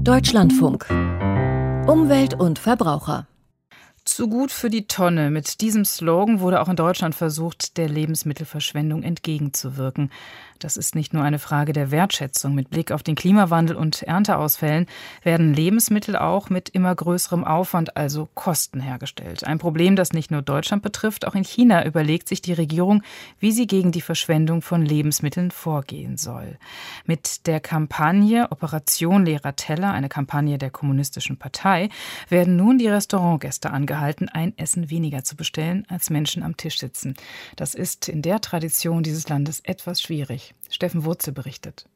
Deutschlandfunk. Umwelt und Verbraucher. Zu gut für die Tonne. Mit diesem Slogan wurde auch in Deutschland versucht, der Lebensmittelverschwendung entgegenzuwirken. Das ist nicht nur eine Frage der Wertschätzung. Mit Blick auf den Klimawandel und Ernteausfällen werden Lebensmittel auch mit immer größerem Aufwand, also Kosten, hergestellt. Ein Problem, das nicht nur Deutschland betrifft. Auch in China überlegt sich die Regierung, wie sie gegen die Verschwendung von Lebensmitteln vorgehen soll. Mit der Kampagne Operation leerer Teller, eine Kampagne der Kommunistischen Partei, werden nun die Restaurantgäste angehalten, ein Essen weniger zu bestellen, als Menschen am Tisch sitzen. Das ist in der Tradition dieses Landes etwas schwierig. Steffen Wurzel berichtet.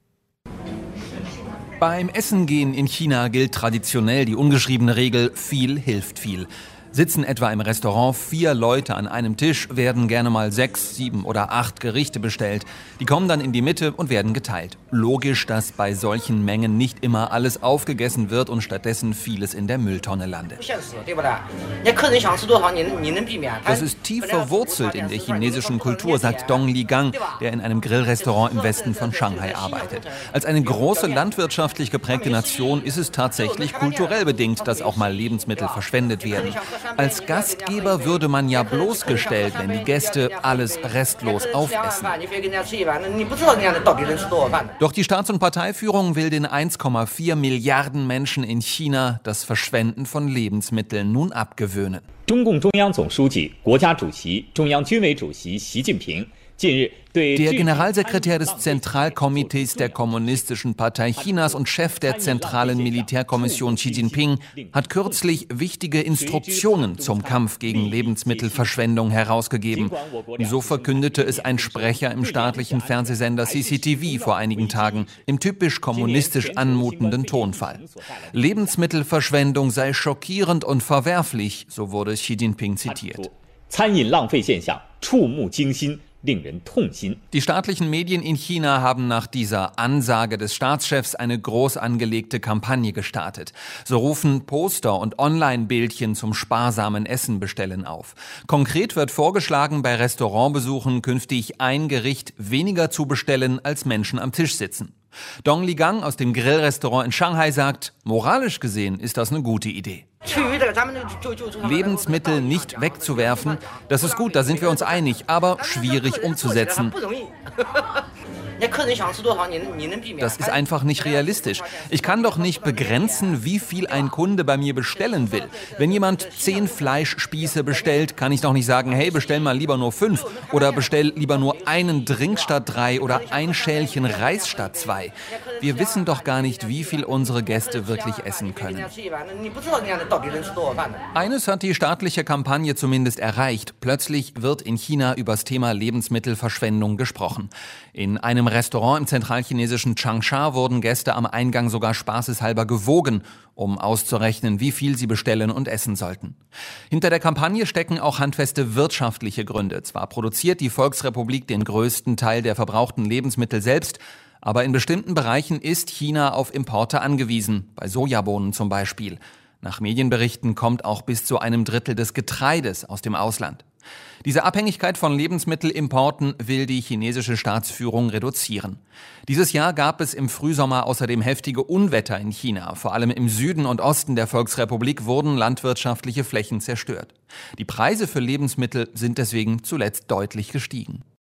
Beim Essen gehen in China gilt traditionell die ungeschriebene Regel, viel hilft viel. Sitzen etwa im Restaurant 4 Leute an einem Tisch, werden gerne mal 6, 7 oder 8 Gerichte bestellt. Die kommen dann in die Mitte und werden geteilt. Logisch, dass bei solchen Mengen nicht immer alles aufgegessen wird und stattdessen vieles in der Mülltonne landet. Das ist tief verwurzelt in der chinesischen Kultur, sagt Dong Ligang, der in einem Grillrestaurant im Westen von Shanghai arbeitet. Als eine große landwirtschaftlich geprägte Nation ist es tatsächlich kulturell bedingt, dass auch mal Lebensmittel verschwendet werden. Als Gastgeber würde man ja bloßgestellt, wenn die Gäste alles restlos aufessen. Doch die Staats- und Parteiführung will den 1,4 Milliarden Menschen in China das Verschwenden von Lebensmitteln nun abgewöhnen. Der Generalsekretär des Zentralkomitees der Kommunistischen Partei Chinas und Chef der zentralen Militärkommission Xi Jinping hat kürzlich wichtige Instruktionen zum Kampf gegen Lebensmittelverschwendung herausgegeben. So verkündete es ein Sprecher im staatlichen Fernsehsender CCTV vor einigen Tagen im typisch kommunistisch anmutenden Tonfall. Lebensmittelverschwendung sei schockierend und verwerflich, so wurde Xi Jinping zitiert. Die staatlichen Medien in China haben nach dieser Ansage des Staatschefs eine groß angelegte Kampagne gestartet. So rufen Poster und Online-Bildchen zum sparsamen Essen bestellen auf. Konkret wird vorgeschlagen, bei Restaurantbesuchen künftig ein Gericht weniger zu bestellen, als Menschen am Tisch sitzen. Dong Ligang aus dem Grillrestaurant in Shanghai sagt, moralisch gesehen ist das eine gute Idee. Lebensmittel nicht wegzuwerfen, das ist gut, da sind wir uns einig, aber schwierig umzusetzen. Das ist einfach nicht realistisch. Ich kann doch nicht begrenzen, wie viel ein Kunde bei mir bestellen will. Wenn jemand 10 Fleischspieße bestellt, kann ich doch nicht sagen, hey, bestell mal lieber nur 5 oder bestell lieber nur einen Drink statt 3 oder ein Schälchen Reis statt 2. Wir wissen doch gar nicht, wie viel unsere Gäste wirklich essen können. Eines hat die staatliche Kampagne zumindest erreicht. Plötzlich wird in China über das Thema Lebensmittelverschwendung gesprochen. In einem Restaurant im zentralchinesischen Changsha wurden Gäste am Eingang sogar spaßeshalber gewogen, um auszurechnen, wie viel sie bestellen und essen sollten. Hinter der Kampagne stecken auch handfeste wirtschaftliche Gründe. Zwar produziert die Volksrepublik den größten Teil der verbrauchten Lebensmittel selbst, aber in bestimmten Bereichen ist China auf Importe angewiesen, bei Sojabohnen zum Beispiel. Nach Medienberichten kommt auch bis zu einem Drittel des Getreides aus dem Ausland. Diese Abhängigkeit von Lebensmittelimporten will die chinesische Staatsführung reduzieren. Dieses Jahr gab es im Frühsommer außerdem heftige Unwetter in China. Vor allem im Süden und Osten der Volksrepublik wurden landwirtschaftliche Flächen zerstört. Die Preise für Lebensmittel sind deswegen zuletzt deutlich gestiegen.